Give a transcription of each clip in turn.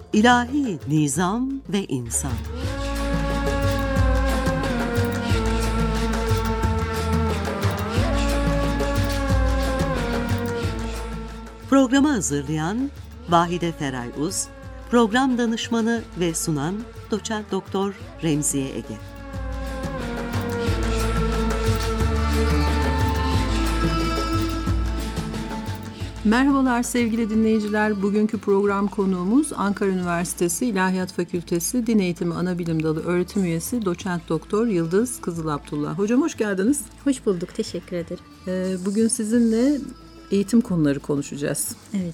İlahi nizam ve insan. Programı hazırlayan Vahide Feray Uz, program danışmanı ve sunan Doçent Doktor Remziye Ege. Merhabalar sevgili dinleyiciler. Bugünkü program konuğumuz Ankara Üniversitesi İlahiyat Fakültesi Din Eğitimi Anabilim Dalı Öğretim Üyesi Doçent Doktor Yıldız Kızıl Abdullah. Hocam hoş geldiniz. Hoş bulduk, teşekkür ederim. Bugün sizinle eğitim konuları konuşacağız. Evet.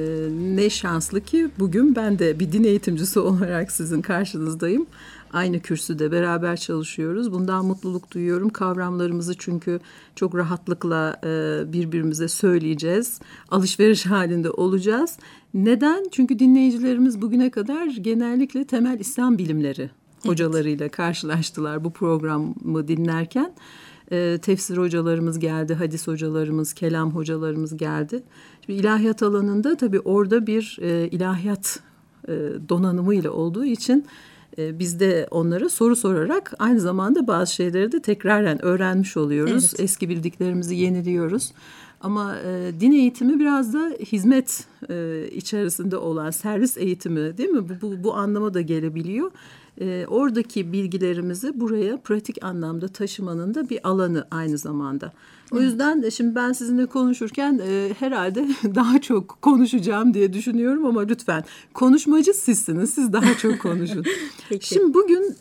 Ne şanslı ki bugün ben de bir din eğitimcisi olarak sizin karşınızdayım. Aynı kürsüde beraber çalışıyoruz. Bundan mutluluk duyuyorum. Kavramlarımızı çünkü çok rahatlıkla birbirimize söyleyeceğiz. Alışveriş halinde olacağız. Neden? Çünkü dinleyicilerimiz bugüne kadar genellikle temel İslam bilimleri hocalarıyla karşılaştılar bu programı dinlerken. Tefsir hocalarımız geldi, hadis hocalarımız, kelam hocalarımız geldi. Şimdi ilahiyat alanında tabii orada bir ilahiyat donanımıyla olduğu için biz de onlara soru sorarak aynı zamanda bazı şeyleri de tekraren öğrenmiş oluyoruz. Evet. Eski bildiklerimizi yeniliyoruz. Ama din eğitimi biraz da hizmet içerisinde olan servis eğitimi, değil mi? Bu anlama da gelebiliyor. Oradaki bilgilerimizi buraya pratik anlamda taşımanın da bir alanı aynı zamanda. O yüzden şimdi ben sizinle konuşurken herhalde daha çok konuşacağım diye düşünüyorum ama lütfen konuşmacı sizsiniz. Siz daha çok konuşun. Şimdi bugün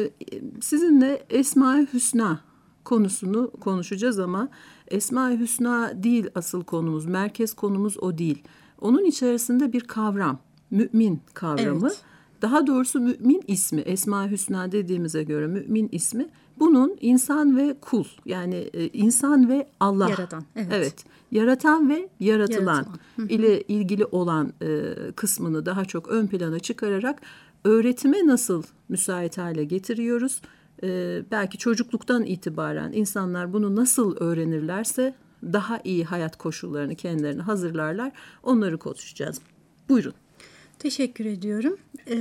sizinle Esma-i Hüsna konusunu konuşacağız ama Esma-i Hüsna değil asıl konumuz. Merkez konumuz o değil. Onun içerisinde bir kavram, mümin kavramı. Evet. Daha doğrusu mümin ismi, Esma-i Hüsna dediğimize göre mümin ismi, bunun insan ve kul, yani insan ve Allah. Yaratan, evet. Evet, yaratan ve yaratılan ile ilgili olan kısmını daha çok ön plana çıkararak öğretime nasıl müsait hale getiriyoruz? Belki çocukluktan itibaren insanlar bunu nasıl öğrenirlerse daha iyi hayat koşullarını kendilerine hazırlarlar. Onları konuşacağız. Buyurun. Teşekkür ediyorum.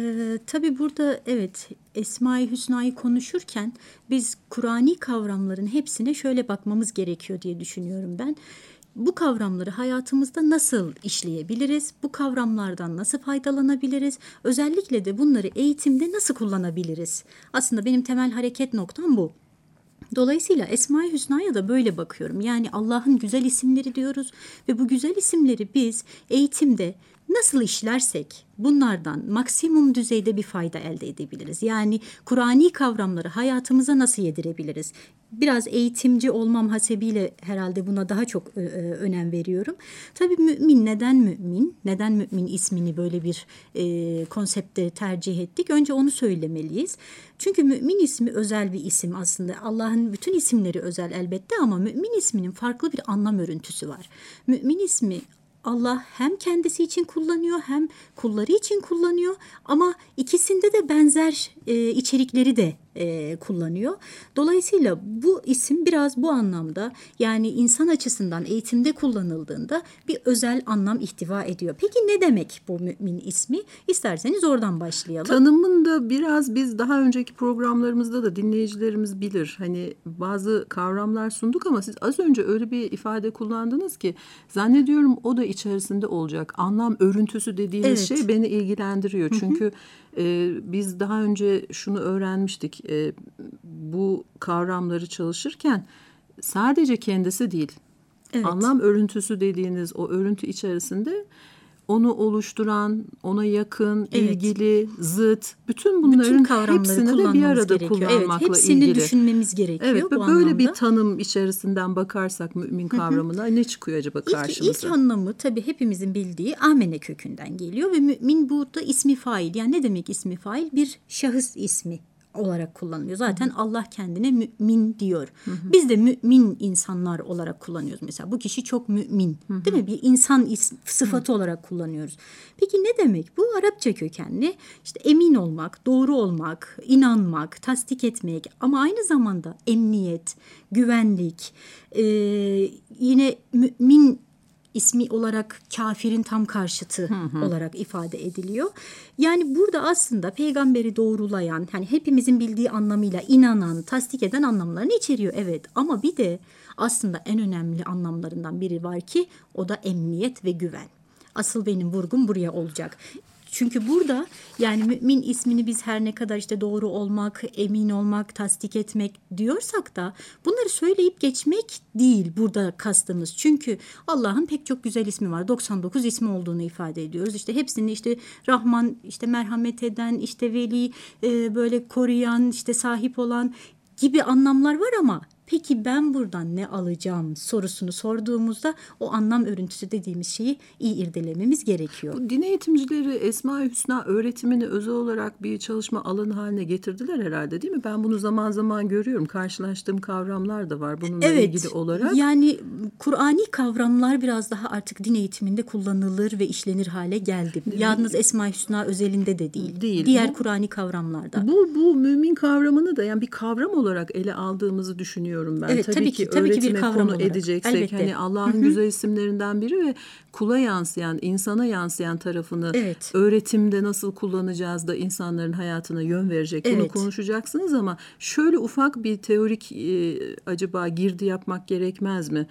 Tabii burada evet Esma-i Hüsna'yı konuşurken biz Kur'ani kavramların hepsine şöyle bakmamız gerekiyor diye düşünüyorum ben. Bu kavramları hayatımızda nasıl işleyebiliriz? Bu kavramlardan nasıl faydalanabiliriz? Özellikle de bunları eğitimde nasıl kullanabiliriz? Aslında benim temel hareket noktam bu. Dolayısıyla Esma-i Hüsna'ya da böyle bakıyorum. Yani Allah'ın güzel isimleri diyoruz ve bu güzel isimleri biz eğitimde nasıl işlersek bunlardan maksimum düzeyde bir fayda elde edebiliriz. Yani Kur'ani kavramları hayatımıza nasıl yedirebiliriz? Biraz eğitimci olmam hasebiyle herhalde buna daha çok önem veriyorum. Tabii mümin neden mümin? Neden mümin ismini böyle bir konsepte tercih ettik? Önce onu söylemeliyiz. Çünkü mümin ismi özel bir isim aslında. Allah'ın bütün isimleri özel elbette ama mümin isminin farklı bir anlam örüntüsü var. Mümin ismi Allah hem kendisi için kullanıyor hem kulları için kullanıyor ama ikisinde de benzer içerikleri de kullanıyor. Dolayısıyla bu isim biraz bu anlamda yani insan açısından eğitimde kullanıldığında bir özel anlam ihtiva ediyor. Peki ne demek bu mümin ismi? İsterseniz oradan başlayalım. Tanımında biraz biz daha önceki programlarımızda da dinleyicilerimiz bilir. Hani bazı kavramlar sunduk ama siz az önce öyle bir ifade kullandınız ki zannediyorum o da içerisinde olacak. Anlam örüntüsü dediğiniz şey beni ilgilendiriyor. Çünkü biz daha önce şunu öğrenmiştik. Bu kavramları çalışırken sadece kendisi değil. Evet. Anlam örüntüsü dediğiniz o örüntü içerisinde onu oluşturan, ona yakın, ilgili, zıt, bütün bunların hepsini de bir arada kullanmakla ilgili. Hepsini düşünmemiz gerekiyor evet, bu böyle anlamda. bir tanım içerisinden bakarsak mümin kavramına ne çıkıyor acaba karşımıza? İlk anlamı tabii hepimizin bildiği amene kökünden geliyor ve mümin burada ismi fail. Yani ne demek ismi fail? Bir şahıs ismi olarak kullanılıyor. Zaten Allah kendine mümin diyor. Biz de mümin insanlar olarak kullanıyoruz. Mesela bu kişi çok mümin. Değil mi? Bir insan sıfatı olarak kullanıyoruz. Peki ne demek? Bu Arapça kökenli. İşte emin olmak, doğru olmak, inanmak, tasdik etmek ama aynı zamanda emniyet, güvenlik, yine mümin ismi olarak kafirin tam karşıtı olarak ifade ediliyor. Yani burada aslında peygamberi doğrulayan, hani hepimizin bildiği anlamıyla inanan, tasdik eden anlamlarını içeriyor. Evet, ama bir de aslında en önemli anlamlarından biri var ki o da emniyet ve güven. Asıl benim vurgum buraya olacak. Çünkü burada yani mümin ismini biz her ne kadar işte doğru olmak, emin olmak, tasdik etmek diyorsak da bunları söyleyip geçmek değil burada kastımız. Çünkü Allah'ın pek çok güzel ismi var. 99 ismi olduğunu ifade ediyoruz. İşte hepsini işte Rahman, işte merhamet eden, işte Veli, böyle koruyan, işte sahip olan gibi anlamlar var ama peki ben buradan ne alacağım sorusunu sorduğumuzda o anlam örüntüsü dediğimiz şeyi iyi irdelememiz gerekiyor. Bu din eğitimcileri Esma-i Hüsna öğretimini özel olarak bir çalışma alanı haline getirdiler herhalde, değil mi? Ben bunu zaman zaman görüyorum. Karşılaştığım kavramlar da var bununla ilgili olarak. Yani Kur'ani kavramlar biraz daha artık din eğitiminde kullanılır ve işlenir hale geldi. Yalnız Esma-i Hüsna özelinde de değil. Diğer Kur'ani kavramlarda. Bu mümin kavramını da yani bir kavram olarak ele aldığımızı düşünüyorum ben. Evet, tabii ki öğretime bir kavram konu olarak. edeceksek Elbette. hani Allah'ın güzel isimlerinden biri ve kula yansıyan, insana yansıyan tarafını öğretimde nasıl kullanacağız da insanların hayatına yön verecek. Bunu konuşacaksınız ama şöyle ufak bir teorik acaba girdi yapmak gerekmez mi?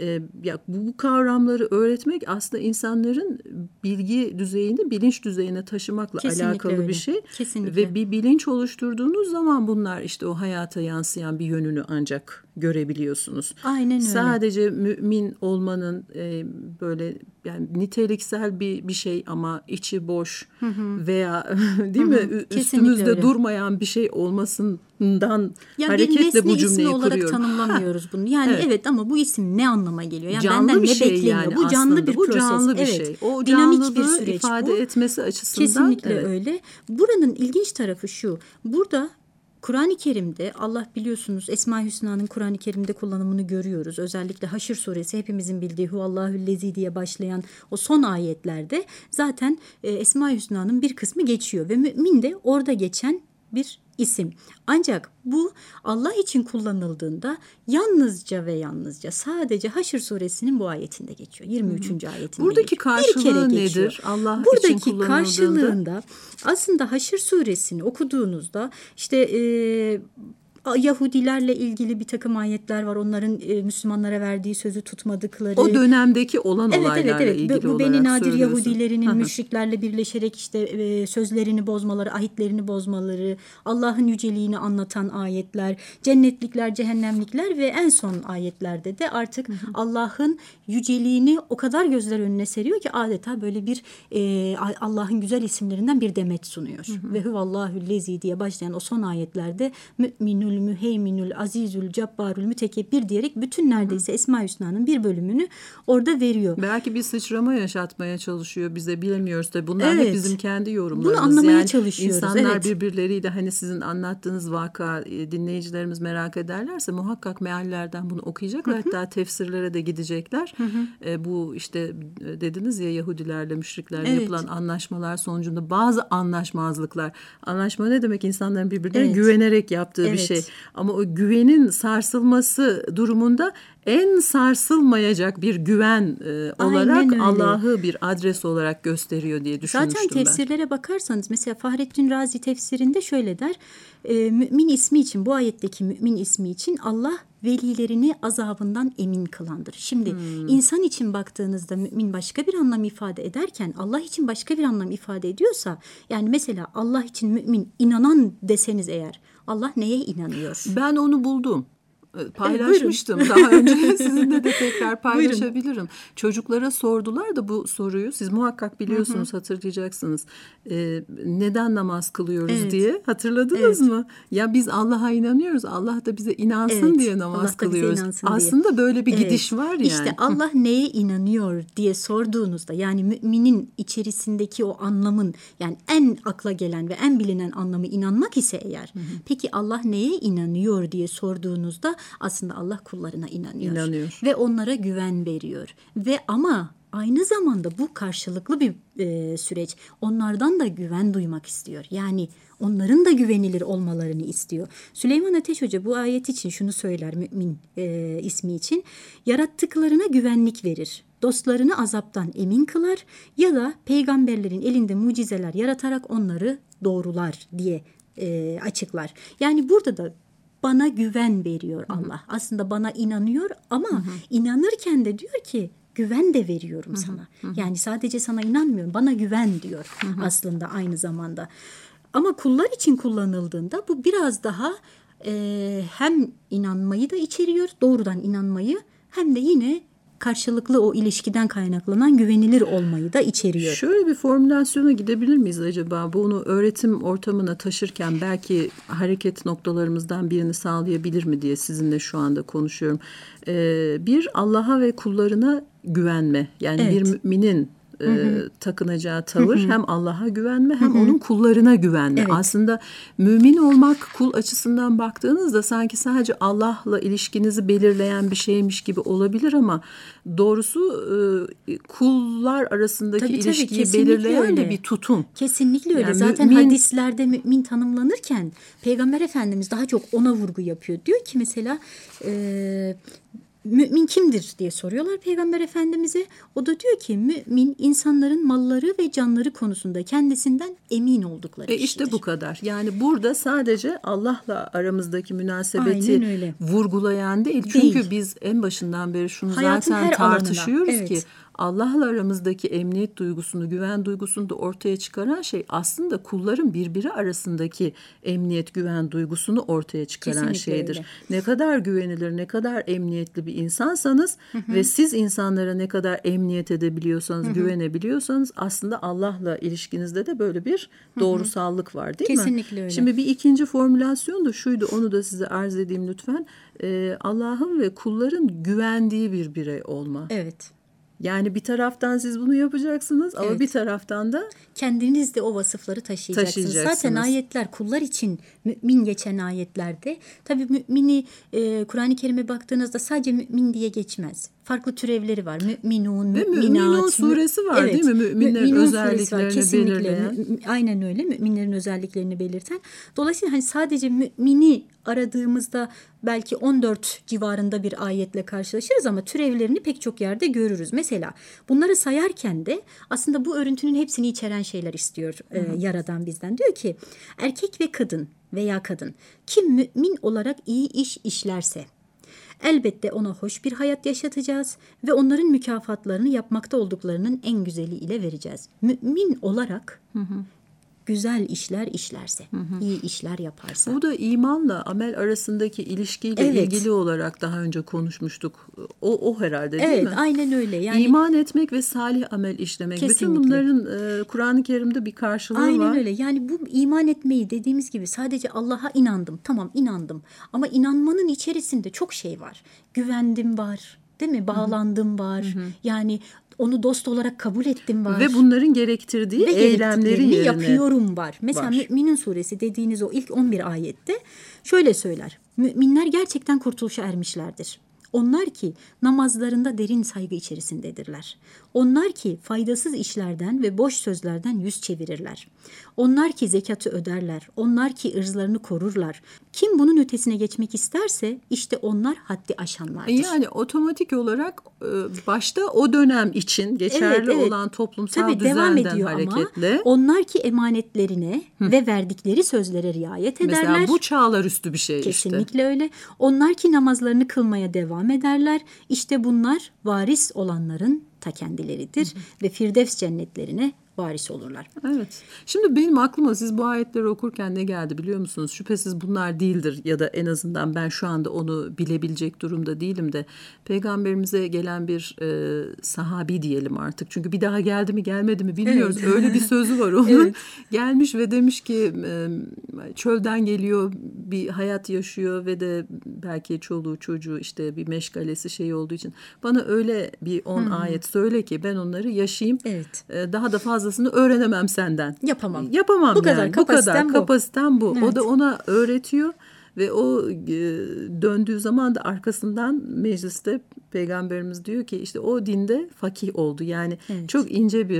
Ya bu kavramları öğretmek aslında insanların bilgi düzeyini bilinç düzeyine taşımakla Kesinlikle alakalı öyle. bir şey. Kesinlikle. Ve bir bilinç oluşturduğunuz zaman bunlar işte o hayata yansıyan bir yönünü ancak görebiliyorsunuz. Aynen öyle. Sadece mümin olmanın böyle yani niteliksel bir şey ama içi boş veya değil mi üstümüzde öyle. Durmayan bir şey olmasından yani hareketle bu cümleyi ismi olarak kuruyorum. tanımlamıyoruz bunu. Yani evet ama bu isim ne anlama geliyor? Yani canlı benden bir ne şey bekleniyor? yani Bu canlı aslında. bir proses. Bu canlı bir evet. şey. O Dinamik bir canlılığı süreç ifade bu. etmesi açısından. Kesinlikle öyle. Buranın ilginç tarafı şu. Burada Kur'an-ı Kerim'de Allah biliyorsunuz Esma-i Hüsna'nın Kur'an-ı Kerim'de kullanımını görüyoruz. Özellikle Haşr suresi hepimizin bildiği Huvallahüllezi diye başlayan o son ayetlerde zaten Esma-i Hüsna'nın bir kısmı geçiyor ve mümin de orada geçen bir isim. Ancak bu Allah için kullanıldığında yalnızca ve yalnızca sadece Haşr suresinin bu ayetinde geçiyor. 23. ayetinde Buradaki geçiyor. karşılığı nedir? Allah Buradaki için kullanıldığında karşılığında aslında Haşr suresini okuduğunuzda işte Yahudilerle ilgili bir takım ayetler var. Onların Müslümanlara verdiği sözü tutmadıkları. O dönemdeki olan olaylarla ilgili bu olarak Beni Nadir söylüyorsun. Yahudilerinin müşriklerle birleşerek işte sözlerini bozmaları, ahitlerini bozmaları, Allah'ın yüceliğini anlatan ayetler, cennetlikler, cehennemlikler ve en son ayetlerde de artık Allah'ın yüceliğini o kadar gözler önüne seriyor ki adeta böyle bir Allah'ın güzel isimlerinden bir demet sunuyor. Ve huvallahüllezi diye başlayan o son ayetlerde müminül, müheyminül, azizül, cabbarül, mütekebbir diyerek bütün neredeyse Esma-i Hüsna'nın bir bölümünü orada veriyor. Belki bir sıçrama yaşatmaya çalışıyor bize, bilemiyoruz da bunlar hep bizim kendi yorumlarımız. Bunu anlamaya yani çalışıyoruz. İnsanlar birbirleriyle hani sizin anlattığınız vaka dinleyicilerimiz merak ederlerse muhakkak meallerden bunu okuyacaklar. Hatta tefsirlere de gidecekler. Bu işte dediniz ya Yahudilerle müşriklerle yapılan anlaşmalar sonucunda bazı anlaşmazlıklar. Anlaşma ne demek? İnsanların birbirlerine güvenerek yaptığı bir şey. Ama o güvenin sarsılması durumunda en sarsılmayacak bir güven olarak Allah'ı bir adres olarak gösteriyor diye düşünmüştüm Zaten tefsirlere bakarsanız mesela Fahrettin Razi tefsirinde şöyle der. Mümin ismi için, bu ayetteki mümin ismi için Allah velilerini azabından emin kılandır. Şimdi insan için baktığınızda mümin başka bir anlam ifade ederken Allah için başka bir anlam ifade ediyorsa, yani mesela Allah için mümin inanan deseniz eğer, Allah neye inanıyor? Ben onu buldum. Paylaşmıştım. Daha önce sizinle de tekrar paylaşabilirim. Çocuklara sordular da bu soruyu. Siz muhakkak biliyorsunuz, hatırlayacaksınız. Neden namaz kılıyoruz diye. Hatırladınız mı? Ya biz Allah'a inanıyoruz. Allah da bize inansın diye namaz kılıyoruz. Aslında böyle bir gidiş var yani. İşte Allah neye inanıyor diye sorduğunuzda, yani müminin içerisindeki o anlamın, yani en akla gelen ve en bilinen anlamı inanmak ise eğer, peki Allah neye inanıyor diye sorduğunuzda aslında Allah kullarına inanıyor. Ve onlara güven veriyor. Ve ama aynı zamanda bu karşılıklı bir süreç. Onlardan da güven duymak istiyor. Yani onların da güvenilir olmalarını istiyor. Süleyman Ateş Hoca bu ayet için şunu söyler, mümin ismi için. Yarattıklarına güvenlik verir. dostlarını azaptan emin kılar ya da peygamberlerin elinde mucizeler yaratarak onları doğrular diye açıklar. Yani burada da bana güven veriyor Allah. Aslında bana inanıyor ama inanırken de diyor ki güven de veriyorum sana. Yani sadece sana inanmıyorum, bana güven diyor aslında aynı zamanda. Ama kullar için kullanıldığında bu biraz daha hem inanmayı da içeriyor, doğrudan inanmayı, hem de yine karşılıklı o ilişkiden kaynaklanan güvenilir olmayı da içeriyor. Şöyle bir formülasyona gidebilir miyiz acaba? Bunu öğretim ortamına taşırken belki hareket noktalarımızdan birini sağlayabilir mi diye sizinle şu anda konuşuyorum. Bir, Allah'a ve kullarına güvenme. Yani bir müminin takınacağı tavır hem Allah'a güvenme hem onun kullarına güvenme. Evet. Aslında mümin olmak kul açısından baktığınızda sanki sadece Allah'la ilişkinizi belirleyen bir şeymiş gibi olabilir ama doğrusu kullar arasındaki ilişkiyi belirleyen de bir tutum. Kesinlikle öyle. Yani zaten hadislerde mümin tanımlanırken Peygamber Efendimiz daha çok ona vurgu yapıyor. Diyor ki mesela mümin kimdir diye soruyorlar Peygamber Efendimiz'e. O da diyor ki mümin insanların malları ve canları konusunda kendisinden emin oldukları kişidir. İşte bu kadar. Yani burada sadece Allah'la aramızdaki münasebeti vurgulayan değil. Çünkü biz en başından beri şunu hayatın zaten tartışıyoruz alanına, ki Allah'la aramızdaki emniyet duygusunu, güven duygusunu da ortaya çıkaran şey aslında kulların birbiri arasındaki emniyet, güven duygusunu ortaya çıkaran kesinlikle şeydir. Öyle. Ne kadar güvenilir, ne kadar emniyetli bir insansanız ve siz insanlara ne kadar emniyet edebiliyorsanız, güvenebiliyorsanız aslında Allah'la ilişkinizde de böyle bir doğrusallık var, değil mi? Kesinlikle öyle. Şimdi bir ikinci formülasyon da şuydu, onu da size arz edeyim lütfen. Allah'ın ve kulların güvendiği bir birey olma. Evet. Yani bir taraftan siz bunu yapacaksınız ama bir taraftan da kendiniz de o vasıfları taşıyacaksınız. Zaten ayetler kullar için mümin geçen ayetlerde tabii mümini Kur'an-ı Kerim'e baktığınızda sadece mümin diye geçmez. Farklı türevleri var. Müminun, müminat. Müminun suresi var değil mi? Müminlerin özelliklerini belirleyen. Aynen öyle. Müminlerin özelliklerini belirten. Dolayısıyla hani sadece mümini aradığımızda belki 14 civarında bir ayetle karşılaşırız ama türevlerini pek çok yerde görürüz. Mesela bunları sayarken de aslında bu örüntünün hepsini içeren şeyler istiyor Yaradan bizden. Diyor ki erkek ve kadın veya kadın kim mümin olarak iyi iş işlerse elbette ona hoş bir hayat yaşatacağız ve onların mükafatlarını yapmakta olduklarının en güzeli ile vereceğiz. Mümin olarak güzel işler işlerse, iyi işler yaparsa. Bu da imanla amel arasındaki ilişkiyle ilgili olarak daha önce konuşmuştuk. O herhalde değil mi? Evet, aynen öyle. Yani İman etmek ve salih amel işlemek. Kesinlikle. Bütün bunların Kur'an-ı Kerim'de bir karşılığı var. Aynen öyle. Yani bu iman etmeyi dediğimiz gibi sadece Allah'a inandım. Tamam inandım. Ama inanmanın içerisinde çok şey var. Güvendim var. Değil mi? Bağlandım var. Yani onu dost olarak kabul ettim var. Ve bunların gerektirdiği eylemleri yerine yapıyorum var. Mesela Müminin suresi dediğiniz o ilk 11 ayette şöyle söyler. Müminler gerçekten kurtuluşa ermişlerdir. Onlar ki namazlarında derin saygı içerisindedirler. Onlar ki faydasız işlerden ve boş sözlerden yüz çevirirler. Onlar ki zekatı öderler. Onlar ki ırzlarını korurlar. Kim bunun ötesine geçmek isterse işte onlar haddi aşanlardır. Yani otomatik olarak başta o dönem için geçerli olan toplumsal düzenden hareketle. Ama onlar ki emanetlerine ve verdikleri sözlere riayet ederler. Mesela bu çağlar üstü bir şey Kesinlikle öyle. Onlar ki namazlarını kılmaya devam ederler. İşte bunlar varis olanların ta kendileridir ve Firdevs cennetlerine varis olurlar. Evet. Şimdi benim aklıma siz bu ayetleri okurken ne geldi biliyor musunuz? Şüphesiz bunlar değildir ya da en azından ben şu anda onu bilebilecek durumda değilim de Peygamberimize gelen bir sahabi diyelim artık. Çünkü bir daha geldi mi gelmedi mi bilmiyoruz. Evet. Öyle bir sözü var onun. Gelmiş ve demiş ki çölden geliyor, bir hayat yaşıyor ve de belki çoluğu çocuğu işte bir meşgalesi şey olduğu için bana öyle bir 10 ayet söyle ki ben onları yaşayayım. Evet. Daha da fazlasını öğrenemem senden. Yapamam. Bu kadar kapasitem bu. Evet. O da ona öğretiyor ve o döndüğü zaman da arkasından mecliste Peygamberimiz diyor ki işte o dinde fakih oldu. Yani çok ince bir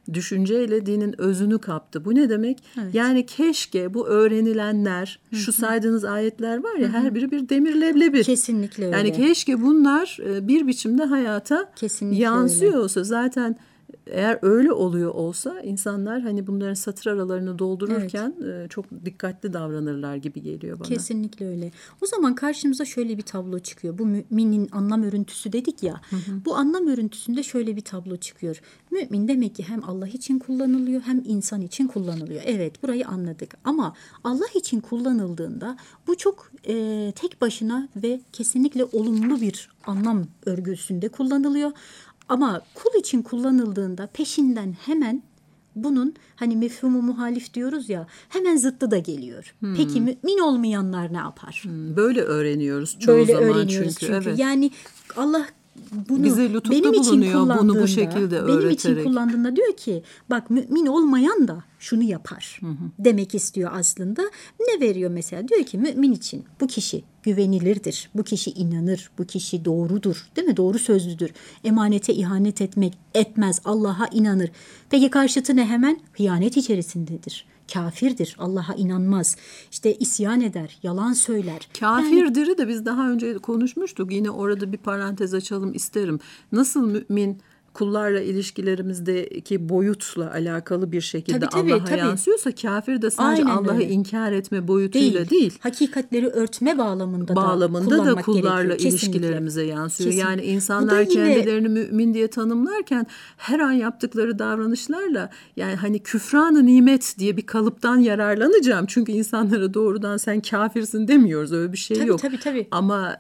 düşünceyle dinin özünü kaptı. Bu ne demek? Evet. Yani keşke bu öğrenilenler, şu saydığınız ayetler var ya, her biri bir demir leblebi. Kesinlikle öyle. Yani keşke bunlar bir biçimde hayata Kesinlikle yansıyor öyle. olsa. Zaten eğer öyle oluyor olsa insanlar hani bunların satır aralarını doldururken çok dikkatli davranırlar gibi geliyor bana. Kesinlikle öyle. O zaman karşımıza şöyle bir tablo çıkıyor. Bu müminin anlam örüntüsü dedik ya. Bu anlam örüntüsünde şöyle bir tablo çıkıyor. Mümin demek ki hem Allah için kullanılıyor hem insan için kullanılıyor. Evet, burayı anladık. Ama Allah için kullanıldığında bu çok tek başına ve kesinlikle olumlu bir anlam örgüsünde kullanılıyor. Ama kul için kullanıldığında peşinden hemen bunun hani mefhumu muhalif diyoruz ya, hemen zıttı da geliyor. Peki mümin olmayanlar ne yapar? Böyle öğreniyoruz çoğu Böyle zaman öğreniyoruz çünkü. Evet. Yani Allah bunu bize lütufta benim için bulunuyor, kullandığında, bunu bu şekilde benim için öğreterek. kullandığında diyor ki bak mümin olmayan da şunu yapar demek istiyor aslında. Ne veriyor mesela? Diyor ki mümin için bu kişi güvenilirdir, bu kişi inanır, bu kişi doğrudur, değil mi? Doğru sözlüdür. Emanete ihanet etmez, Allah'a inanır. Peki karşıtı ne hemen? Hıyanet içerisindedir. Kafirdir, Allah'a inanmaz, işte isyan eder, yalan söyler. Kafirdir'i de biz daha önce konuşmuştuk. Yine orada bir parantez açalım isterim. Nasıl mümin kullarla ilişkilerimizdeki boyutla alakalı bir şekilde Allah'a yansıyorsa, kafir de sadece Allah'ı inkar etme boyutuyla değil. Hakikatleri örtme bağlamında da kullarla ilişkilerimize yansıyor. Kesinlikle. Yani insanlar kendilerini mümin diye tanımlarken her an yaptıkları davranışlarla, yani hani küfran-ı nimet diye bir kalıptan yararlanacağım. Çünkü insanlara doğrudan sen kafirsin demiyoruz. Öyle bir şey yok. Tabii. Ama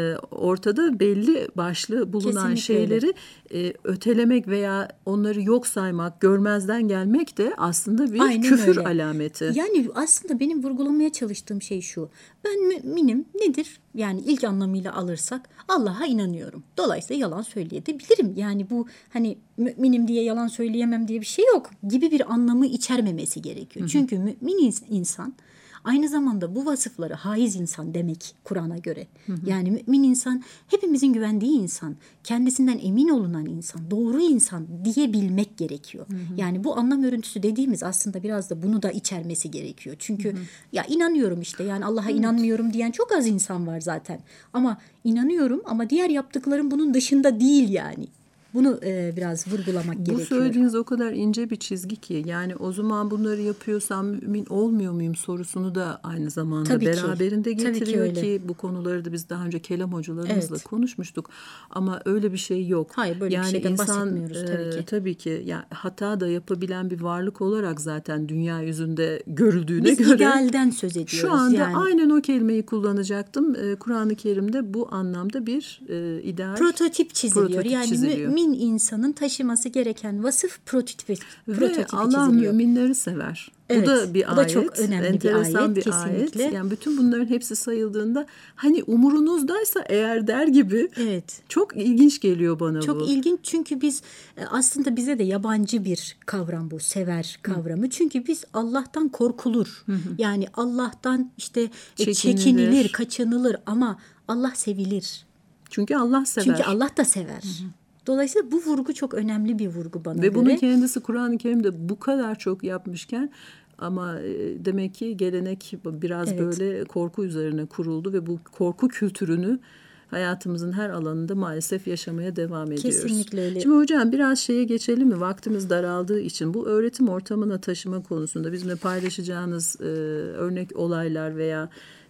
ortada belli başlı bulunan şeyleri ötelemek veya onları yok saymak, görmezden gelmek de aslında bir küfür alameti. Yani aslında benim vurgulamaya çalıştığım şey şu. Ben müminim nedir? Yani ilk anlamıyla alırsak Allah'a inanıyorum. Dolayısıyla yalan söyleyebilirim. Yani bu hani müminim diye yalan söyleyemem diye bir şey yok gibi bir anlamı içermemesi gerekiyor. Çünkü mümin insan aynı zamanda bu vasıfları haiz insan demek Kur'an'a göre. Yani mümin insan, hepimizin güvendiği insan, kendisinden emin olunan insan, doğru insan diyebilmek gerekiyor. Yani bu anlam örüntüsü dediğimiz aslında biraz da bunu da içermesi gerekiyor. Çünkü ya inanıyorum işte, yani Allah'a inanmıyorum diyen çok az insan var zaten. Ama inanıyorum ama diğer yaptıklarım bunun dışında değil yani. Bunu biraz vurgulamak gerekiyor. Bu söylediğiniz o kadar ince bir çizgi ki, yani o zaman bunları yapıyorsam mümin olmuyor muyum sorusunu da aynı zamanda beraberinde getiriyor ki bu konuları da biz daha önce kelam hocalarımızla konuşmuştuk. Ama öyle bir şey yok. Hayır, böyle yani bir şeyden insan, bahsetmiyoruz tabii ki. Yani hata da yapabilen bir varlık olarak zaten dünya yüzünde görüldüğüne biz göre. Biz idealden söz ediyoruz. Şu anda aynen o kelimeyi kullanacaktım. Kur'an-ı Kerim'de bu anlamda bir ideal prototip çiziliyor. Mümin insanın taşıması gereken vasıf prototipi ve Allah çiziliyor. Müminleri sever. Bu da bir ayet. Bu da çok önemli enteresan bir ayet. Yani bütün bunların hepsi sayıldığında hani umurunuzdaysa eğer der gibi çok ilginç geliyor bana bu. Çok ilginç, çünkü biz aslında bize de yabancı bir kavram bu, sever kavramı. Çünkü biz Allah'tan korkulur. Yani Allah'tan işte çekinilir, kaçınılır ama Allah sevilir. Çünkü Allah sever. Çünkü Allah da sever. Dolayısıyla bu vurgu çok önemli bir vurgu bana göre. Ve bunun kendisi Kur'an-ı Kerim'de bu kadar çok yapmışken ama demek ki gelenek biraz böyle korku üzerine kuruldu ve bu korku kültürünü hayatımızın her alanında maalesef yaşamaya devam ediyoruz. Kesinlikle öyle. Şimdi hocam biraz şeye geçelim mi? Vaktimiz daraldığı için bu öğretim ortamına taşıma konusunda bizimle paylaşacağınız örnek olaylar veya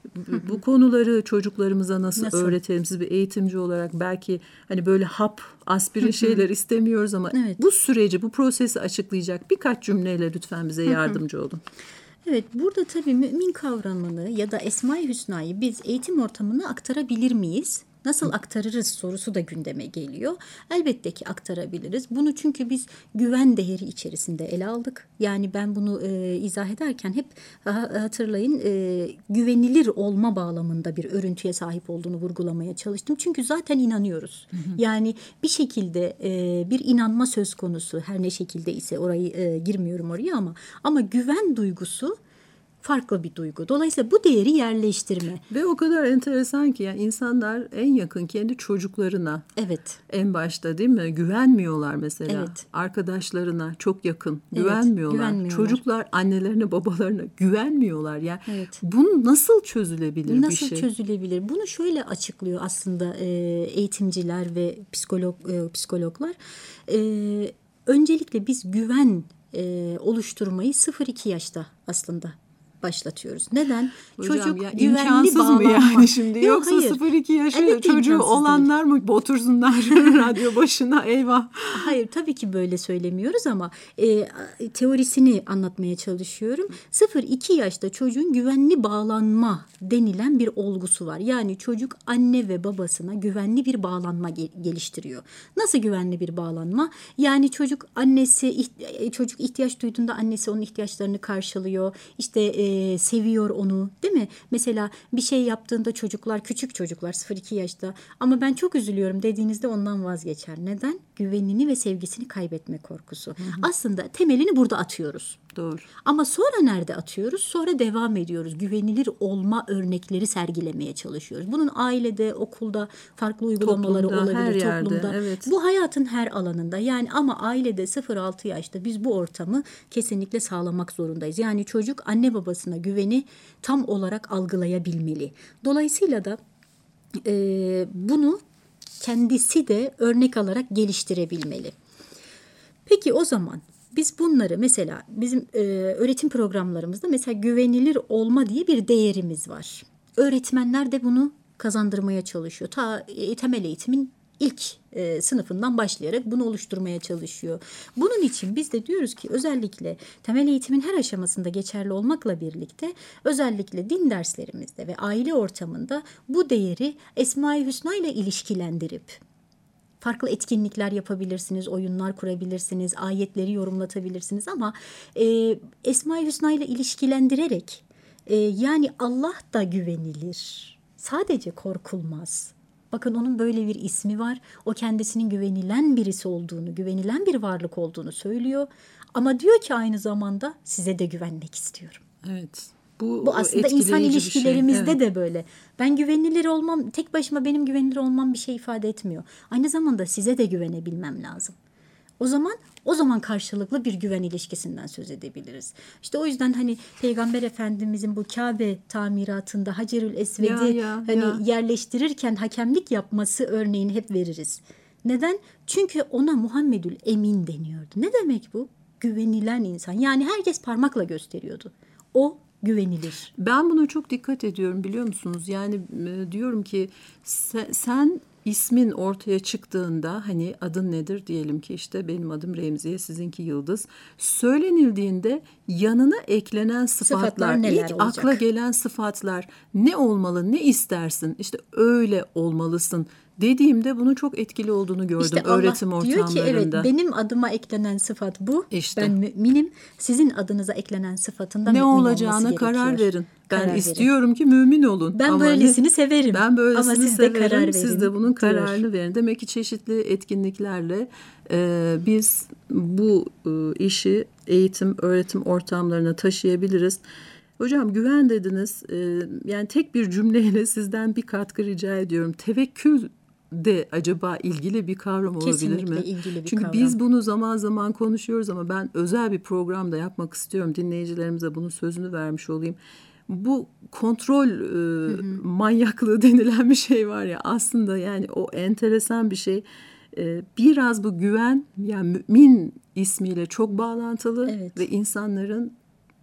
bu konuları çocuklarımıza nasıl öğretelim? Siz bir eğitimci olarak belki hani böyle hap, aspirin şeyler istemiyoruz ama bu süreci, bu prosesi açıklayacak birkaç cümleyle lütfen bize yardımcı olun. Evet, burada tabii mümin kavramını ya da Esma-i Hüsna'yı biz eğitim ortamına aktarabilir miyiz? Nasıl aktarırız sorusu da gündeme geliyor. Elbette ki aktarabiliriz. Bunu çünkü biz güven değeri içerisinde ele aldık. Yani ben bunu izah ederken hep hatırlayın güvenilir olma bağlamında bir örüntüye sahip olduğunu vurgulamaya çalıştım. Çünkü zaten inanıyoruz. Yani bir şekilde bir inanma söz konusu, her ne şekilde ise orayı girmiyorum oraya ama güven duygusu farklı bir duygu. Dolayısıyla bu değeri yerleştirme. Ve o kadar enteresan ki yani insanlar en yakın kendi çocuklarına Evet. en başta değil mi? Güvenmiyorlar mesela. Evet. Arkadaşlarına çok yakın Evet, güvenmiyorlar. Çocuklar annelerine babalarına güvenmiyorlar. Yani Evet. bu nasıl çözülebilir bir Nasıl şey? çözülebilir? Bunu şöyle açıklıyor aslında eğitimciler ve psikologlar. Öncelikle biz güven oluşturmayı 0-2 yaşta aslında başlatıyoruz. Neden? Hocam Çocuk ya, güvenli imkansız bağlanma. mı yani şimdi? Yok, Yoksa hayır. 0-2 yaşı Elbette çocuğu imkansız olanlar mı otursunlar radyo başına, eyvah. Hayır, tabii ki böyle söylemiyoruz ama teorisini anlatmaya çalışıyorum. 0-2 yaşta çocuğun güvenli bağlanma denilen bir olgusu var. Yani çocuk anne ve babasına güvenli bir bağlanma geliştiriyor. Nasıl güvenli bir bağlanma? Yani çocuk ihtiyaç duyduğunda annesi onun ihtiyaçlarını karşılıyor. İşte seviyor onu, değil mi? Mesela bir şey yaptığında küçük çocuklar 0-2 yaşta ama ben çok üzülüyorum dediğinizde ondan vazgeçer. Neden? Güvenini ve sevgisini kaybetme korkusu. Aslında temelini burada atıyoruz. Doğru. Ama sonra nerede atıyoruz? Sonra devam ediyoruz. Güvenilir olma örnekleri sergilemeye çalışıyoruz. Bunun ailede, okulda farklı uygulamaları Toplumda, olabilir. her yerde, Toplumda. evet. Bu hayatın her alanında. Yani ama ailede 0-6 yaşta biz bu ortamı kesinlikle sağlamak zorundayız. Yani çocuk anne babasına güveni tam olarak algılayabilmeli. Dolayısıyla da bunu kendisi de örnek alarak geliştirebilmeli. Peki o zaman biz bunları mesela bizim öğretim programlarımızda mesela güvenilir olma diye bir değerimiz var. Öğretmenler de bunu kazandırmaya çalışıyor. Temel eğitimin ilk sınıfından başlayarak bunu oluşturmaya çalışıyor. Bunun için biz de diyoruz ki özellikle temel eğitimin her aşamasında geçerli olmakla birlikte özellikle din derslerimizde ve aile ortamında bu değeri Esma-i Hüsna ile ilişkilendirip farklı etkinlikler yapabilirsiniz, oyunlar kurabilirsiniz, ayetleri yorumlatabilirsiniz ama Esma-i Hüsna ile ilişkilendirerek yani Allah da güvenilir, sadece korkulmaz. Bakın onun böyle bir ismi var. O kendisinin güvenilen birisi olduğunu, güvenilen bir varlık olduğunu söylüyor. Ama diyor ki aynı zamanda size de güvenmek istiyorum. Evet. Bu aslında insan ilişkilerimizde de böyle. Ben güvenilir olmam, tek başıma benim güvenilir olmam bir şey ifade etmiyor. Aynı zamanda size de güvenebilmem lazım. O zaman karşılıklı bir güven ilişkisinden söz edebiliriz. İşte o yüzden hani Peygamber Efendimizin bu Kabe tamiratında Hacerül Esved'i yerleştirirken hakemlik yapması örneğini hep veririz. Neden? Çünkü ona Muhammedül Emin deniyordu. Ne demek bu? Güvenilen insan. Yani herkes parmakla gösteriyordu. O güvenilir. Ben buna çok dikkat ediyorum, biliyor musunuz? Yani diyorum ki sen ismin ortaya çıktığında hani adın nedir diyelim ki işte benim adım Remziye, sizinki Yıldız. Söylenildiğinde yanına eklenen sıfatlar ilk akla gelen sıfatlar ne olmalı, ne istersin? İşte öyle olmalısın dediğimde bunun çok etkili olduğunu gördüm işte öğretim ortamlarında. Allah diyor ki evet, benim adıma eklenen sıfat bu. İşte. Ben müminim. Sizin adınıza eklenen sıfatında ne olacağına karar verin. Ben istiyorum ki mümin olun. Ben böylesini severim. Ben böylesini ama siz severim. De karar verin, siz de bunun kararını verin. Demek ki çeşitli etkinliklerle biz bu işi eğitim, öğretim ortamlarına taşıyabiliriz. Hocam güven dediniz. Yani tek bir cümleyle sizden bir katkı rica ediyorum. Tevekkül de acaba ilgili bir kavram olabilir Kesinlikle mi? ilgili bir Çünkü kavram. biz bunu zaman zaman konuşuyoruz ama ben özel bir programda yapmak istiyorum. Dinleyicilerimize bunun sözünü vermiş olayım. Bu kontrol manyaklığı denilen bir şey var ya, aslında yani o enteresan bir şey. Biraz bu güven, yani mümin ismiyle çok bağlantılı ve insanların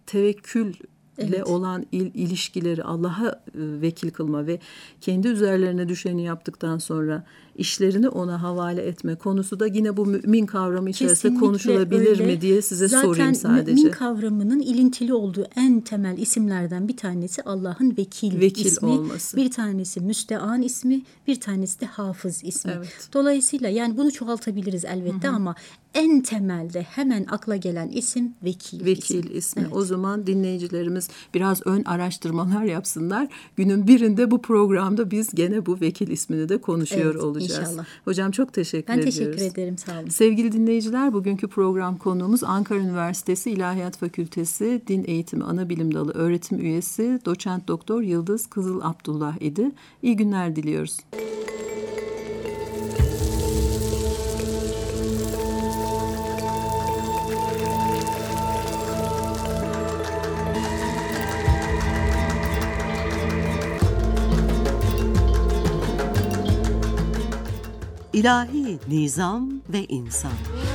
tevekkülle olan ilişkileri, Allah'a vekil kılma ve kendi üzerlerine düşeni yaptıktan sonra işlerini ona havale etme konusu da yine bu mümin kavramı içerisinde kesinlikle konuşulabilir mi diye size sorayım sadece. Zaten mümin kavramının ilintili olduğu en temel isimlerden bir tanesi Allah'ın vekil ismi. Olması. Bir tanesi müstean ismi, bir tanesi de hafız ismi. Evet. Dolayısıyla yani bunu çoğaltabiliriz elbette ama en temelde hemen akla gelen isim vekil ismi. Evet. O zaman dinleyicilerimiz biraz ön araştırmalar yapsınlar. Günün birinde bu programda biz gene bu vekil ismini de konuşuyor olacağız. konuşacağız. İnşallah. Hocam çok teşekkür Ben ediyoruz. teşekkür ederim. Sağ olun. Sevgili dinleyiciler, bugünkü program konuğumuz Ankara Üniversitesi İlahiyat Fakültesi Din Eğitimi Anabilim Dalı öğretim üyesi Doçent Doktor Yıldız Kızıl Abdullah idi. İyi günler diliyoruz. İlahi Nizam ve İnsan.